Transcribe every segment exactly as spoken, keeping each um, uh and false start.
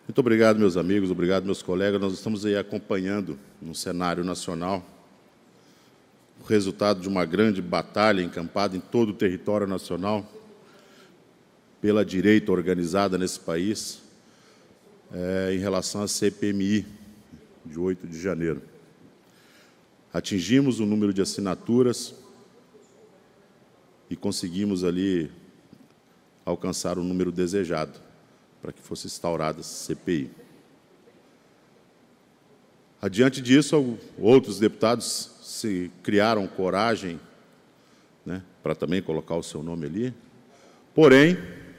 Muito obrigado, meus amigos, obrigado, meus colegas. Nós estamos aí acompanhando, no cenário nacional, o resultado de uma grande batalha encampada em todo o território nacional pela direita organizada nesse país, é, em relação à C P M I, de oito de janeiro. Atingimos o número de assinaturas e conseguimos ali alcançar o número desejado para que fosse instaurada a C P I. Adiante disso, outros deputados se criaram coragem, né, para também colocar o seu nome ali. Porém,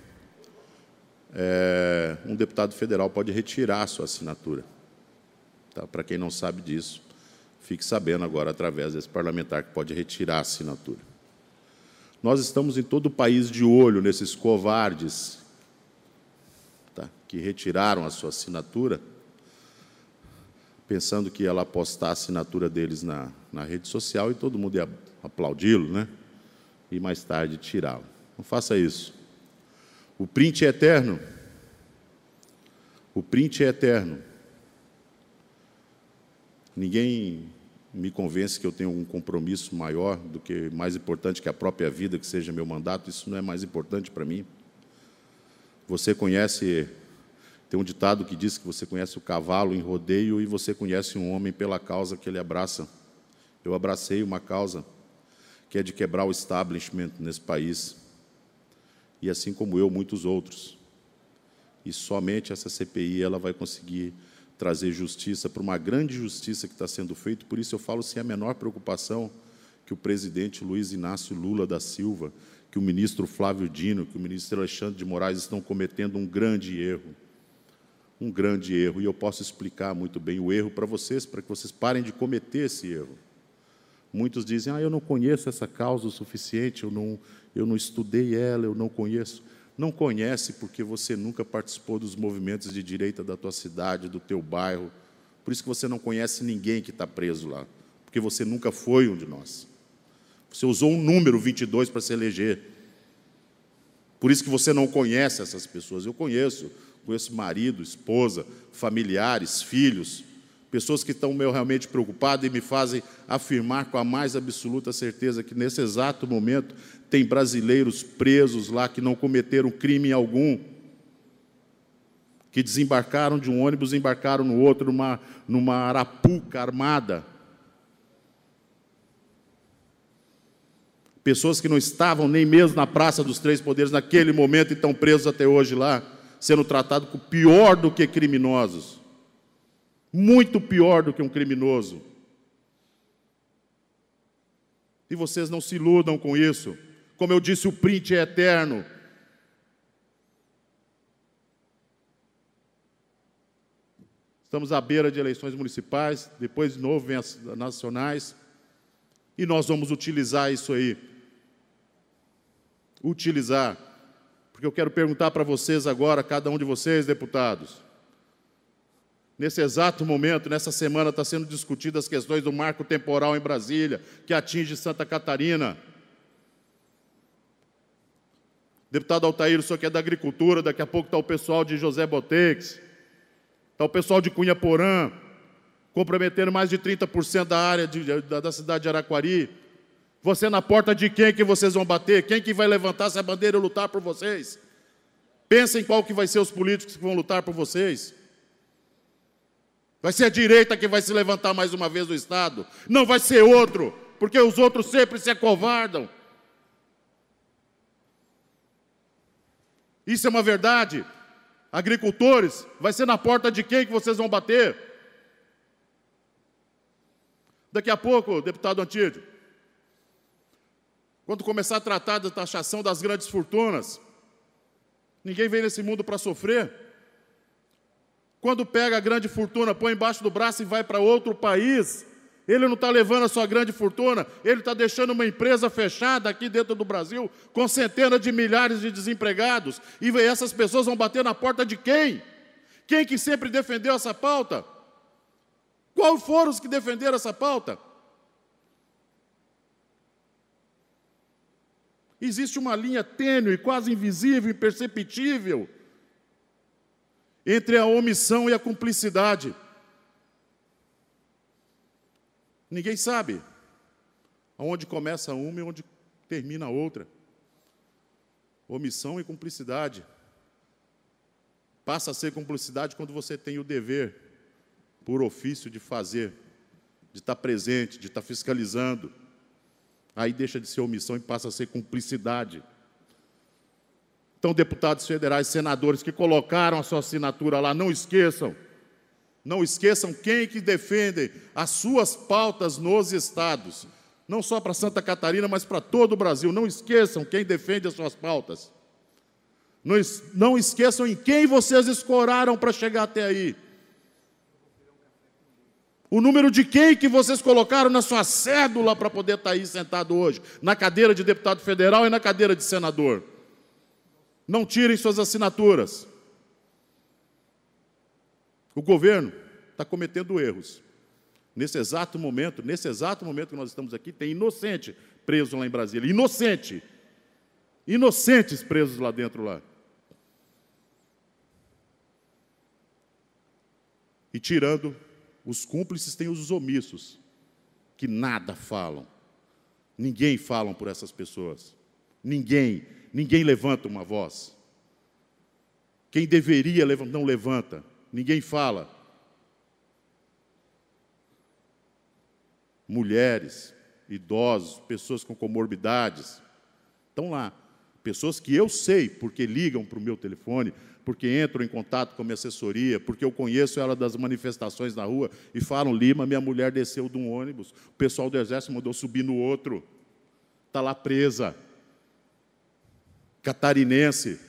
é, um deputado federal pode retirar a sua assinatura. Tá? Para quem não sabe disso, fique sabendo agora, através desse parlamentar, que pode retirar a assinatura. Nós estamos em todo o país de olho nesses covardes, tá, que retiraram a sua assinatura, pensando que ela postar a assinatura deles na, na rede social e todo mundo ia aplaudi-lo, né? E mais tarde tirá-lo. Não faça isso. O print é eterno. O print é eterno. Ninguém me convence que eu tenho um compromisso maior do que, mais importante que a própria vida, que seja meu mandato. Isso não é mais importante para mim. Você conhece... Tem um ditado que diz que você conhece o cavalo em rodeio e você conhece um homem pela causa que ele abraça. Eu abracei uma causa que é de quebrar o establishment nesse país. E assim como eu, muitos outros. E somente essa C P I ela vai conseguir trazer justiça para uma grande justiça que está sendo feita. Por isso eu falo sem a menor preocupação que o presidente Luiz Inácio Lula da Silva, que o ministro Flávio Dino, que o ministro Alexandre de Moraes estão cometendo um grande erro. Um grande erro, e eu posso explicar muito bem o erro para vocês, para que vocês parem de cometer esse erro. Muitos dizem, ah, eu não conheço essa causa o suficiente, eu não, eu não estudei ela, eu não conheço. Não conhece porque você nunca participou dos movimentos de direita da tua cidade, do teu bairro. Por isso que você não conhece ninguém que está preso lá, porque você nunca foi um de nós. Você usou um número vinte e dois para se eleger. Por isso que você não conhece essas pessoas. Eu conheço. Conheço marido, esposa, familiares, filhos, pessoas que estão realmente preocupadas e me fazem afirmar com a mais absoluta certeza que, nesse exato momento, tem brasileiros presos lá que não cometeram crime algum, que desembarcaram de um ônibus e embarcaram no outro, numa, numa arapuca armada. Pessoas que não estavam nem mesmo na Praça dos Três Poderes naquele momento e estão presos até hoje lá, sendo tratado com pior do que criminosos. Muito pior do que um criminoso. E vocês não se iludam com isso. Como eu disse, o print é eterno. Estamos à beira de eleições municipais, depois de novo vem as nacionais, e nós vamos utilizar isso aí. Utilizar. Porque eu quero perguntar para vocês agora, cada um de vocês, deputados. Nesse exato momento, nessa semana, está sendo discutidas as questões do marco temporal em Brasília, que atinge Santa Catarina. Deputado Altair, o senhor que é da agricultura, daqui a pouco está o pessoal de José Botex, está o pessoal de Cunha Porã, comprometendo mais de trinta por cento da área de, da, da cidade de Araquari. Você na porta de quem que vocês vão bater? Quem que vai levantar essa bandeira e lutar por vocês? Pensem qual que vai ser os políticos que vão lutar por vocês. Vai ser a direita que vai se levantar mais uma vez no Estado. Não vai ser outro, porque os outros sempre se acovardam. Isso é uma verdade. Agricultores, vai ser na porta de quem que vocês vão bater? Daqui a pouco, deputado Antídio, quando começar a tratar da taxação das grandes fortunas, ninguém vem nesse mundo para sofrer. Quando pega a grande fortuna, põe embaixo do braço e vai para outro país, ele não está levando a sua grande fortuna, ele está deixando uma empresa fechada aqui dentro do Brasil, com centenas de milhares de desempregados, e essas pessoas vão bater na porta de quem? Quem que sempre defendeu essa pauta? Qual foram os que defenderam essa pauta? Existe uma linha tênue, quase invisível, imperceptível, entre a omissão e a cumplicidade. Ninguém sabe aonde começa uma e onde termina a outra. Omissão e cumplicidade. Passa a ser cumplicidade quando você tem o dever, por ofício, de fazer, de estar presente, de estar fiscalizando. Aí deixa de ser omissão e passa a ser cumplicidade. Então, deputados federais, senadores que colocaram a sua assinatura lá, não esqueçam, não esqueçam quem que defende as suas pautas nos estados, não só para Santa Catarina, mas para todo o Brasil. Não esqueçam quem defende as suas pautas. Não, es não esqueçam em quem vocês escoraram para chegar até aí. O número de quem que vocês colocaram na sua cédula para poder estar aí sentado hoje, na cadeira de deputado federal e na cadeira de senador. Não tirem suas assinaturas. O governo está cometendo erros. Nesse exato momento, nesse exato momento que nós estamos aqui, tem inocente preso lá em Brasília. Inocente. Inocentes presos lá dentro lá. E tirando os cúmplices, tem os omissos, que nada falam. Ninguém fala por essas pessoas. Ninguém. Ninguém levanta uma voz. Quem deveria levantar, não levanta. Ninguém fala. Mulheres, idosos, pessoas com comorbidades, estão lá. Pessoas que eu sei, porque ligam para o meu telefone, porque entram em contato com a minha assessoria, porque eu conheço ela das manifestações na rua, e falam: Lima, minha mulher desceu de um ônibus, o pessoal do Exército mandou subir no outro, está lá presa. Catarinense.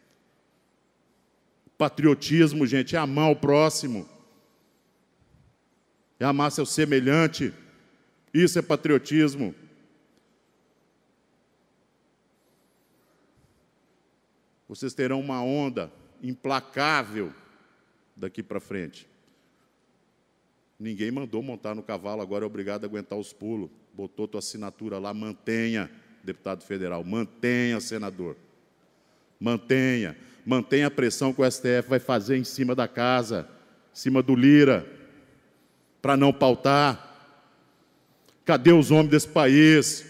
Patriotismo, gente, é amar o próximo, é amar seu semelhante. Isso é patriotismo. Vocês terão uma onda implacável daqui para frente. Ninguém mandou montar no cavalo, agora é obrigado a aguentar os pulos. Botou tua assinatura lá, mantenha, deputado federal, mantenha, senador. Mantenha, mantenha a pressão que o S T F vai fazer em cima da casa, em cima do Lira, para não pautar. Cadê os homens desse país?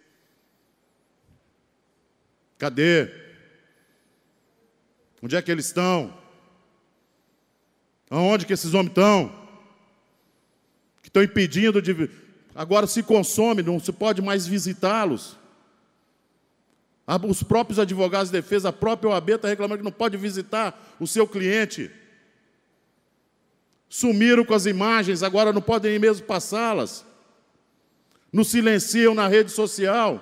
Cadê? Onde é que eles estão? Aonde que esses homens estão? Que estão impedindo de... Agora se consome, não se pode mais visitá-los. Os próprios advogados de defesa, a própria O A B está reclamando que não pode visitar o seu cliente. Sumiram com as imagens, agora não podem nem mesmo passá-las. Nos silenciam na rede social.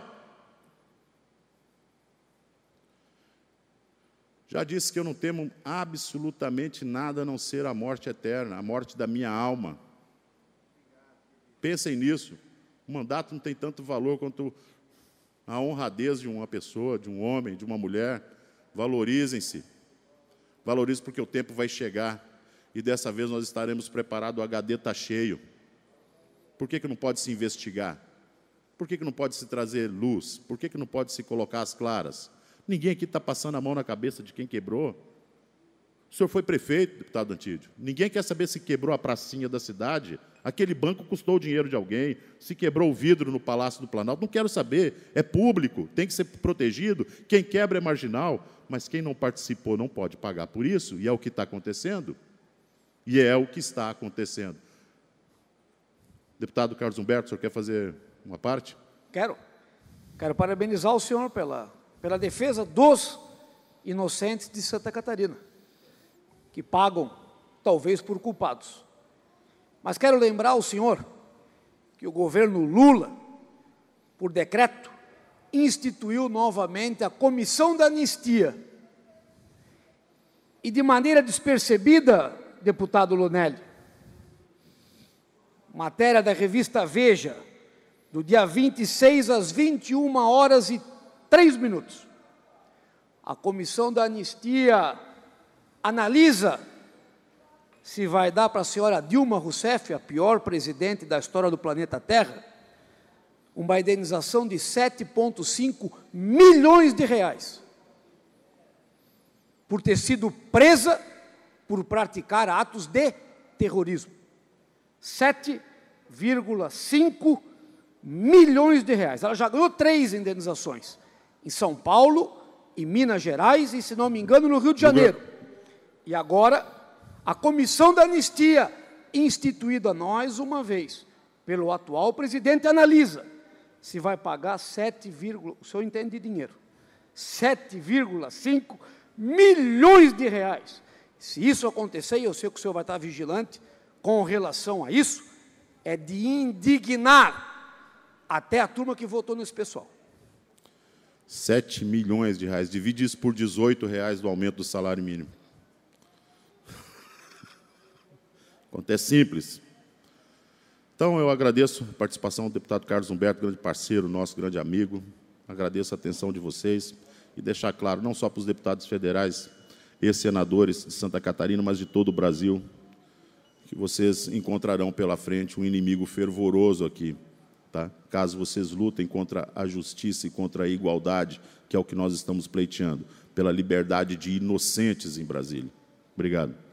Já disse que eu não temo absolutamente nada a não ser a morte eterna, a morte da minha alma. Pensem nisso. O mandato não tem tanto valor quanto a honradez de uma pessoa, de um homem, de uma mulher. Valorizem-se. Valorizem, porque o tempo vai chegar. E dessa vez nós estaremos preparados, o H D está cheio. Por que que não pode se investigar? Por que que não pode se trazer luz? Por que que não pode se colocar as claras? Ninguém aqui está passando a mão na cabeça de quem quebrou. O senhor foi prefeito, deputado Antídio. Ninguém quer saber se quebrou a pracinha da cidade. Aquele banco custou o dinheiro de alguém. Se quebrou o vidro no Palácio do Planalto. Não quero saber. É público, tem que ser protegido. Quem quebra é marginal, mas quem não participou não pode pagar por isso. E é o que está acontecendo. E é o que está acontecendo. Deputado Carlos Humberto, o senhor quer fazer uma parte? Quero. Quero parabenizar o senhor pela, pela defesa dos inocentes de Santa Catarina, que pagam, talvez, por culpados. Mas quero lembrar ao senhor que o governo Lula, por decreto, instituiu novamente a Comissão da Anistia. E, de maneira despercebida, deputado Lunelli, matéria da revista Veja, do dia vinte e seis às vinte e uma horas e três minutos. A Comissão da Anistia analisa se vai dar para a senhora Dilma Rousseff, a pior presidente da história do planeta Terra, uma indenização de sete vírgula cinco milhões de reais, por ter sido presa por praticar atos de terrorismo. sete vírgula cinco milhões de reais. Ela já ganhou três indenizações, em São Paulo, em Minas Gerais e, se não me engano, no Rio de Janeiro. E agora, a comissão da anistia, instituída nós uma vez, pelo atual presidente, analisa se vai pagar sete, o senhor entende de dinheiro, sete vírgula cinco milhões de reais. Se isso acontecer, e eu sei que o senhor vai estar vigilante com relação a isso, é de indignar até a turma que votou nesse pessoal. sete milhões de reais. Divide isso por dezoito reais do aumento do salário mínimo. Conta é simples. Então, eu agradeço a participação do deputado Carlos Humberto, grande parceiro, nosso grande amigo. Agradeço a atenção de vocês e deixar claro, não só para os deputados federais e senadores de Santa Catarina, mas de todo o Brasil, que vocês encontrarão pela frente um inimigo fervoroso aqui, tá? Caso vocês lutem contra a justiça e contra a igualdade, que é o que nós estamos pleiteando, pela liberdade de inocentes em Brasília. Obrigado.